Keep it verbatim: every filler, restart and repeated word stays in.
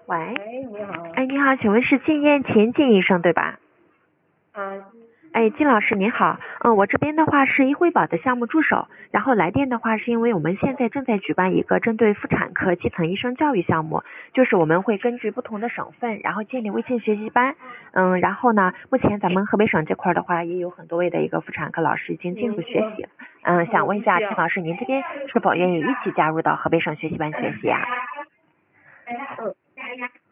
喂， 喂，你好。 哎，你好，请问是靳艳琴靳医生对吧？ 啊， 哎，靳老师您好，嗯，我这边的话是医惠保的项目助手，然后来电的话是因为我们现在正在举办一个针对妇产科基层医生教育项目，就是我们会根据不同的省份，然后建立微信学习班，嗯，然后呢，目前咱们河北省这块的话也有很多位的一个妇产科老师已经进入学习了，嗯，想问一下靳老师，您这边是否愿意一起加入到河北省学习班学习啊？ 嗯，